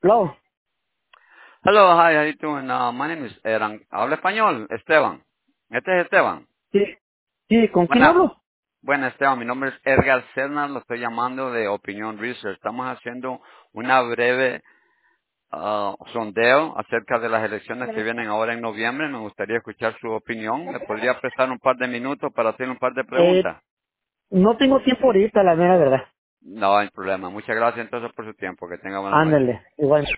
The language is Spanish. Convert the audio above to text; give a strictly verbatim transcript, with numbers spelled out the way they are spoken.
Hello. Hello, hi, how you doing? Uh, my name is Eran. Habla español, Esteban. Este es Esteban. Sí, sí, ¿con quién Buena, hablo? buena Esteban, mi nombre es Edgar Cernas, lo estoy llamando de Opinion Research. Estamos haciendo una breve uh, sondeo acerca de las elecciones que vienen ahora en noviembre. Me gustaría escuchar su opinión. ¿Me podría prestar un par de minutos para hacer un par de Eh, preguntas? no tengo tiempo ahorita, la mera verdad. No hay problema. Muchas gracias entonces por su tiempo. Que tenga buenas noches. Ándale, igual.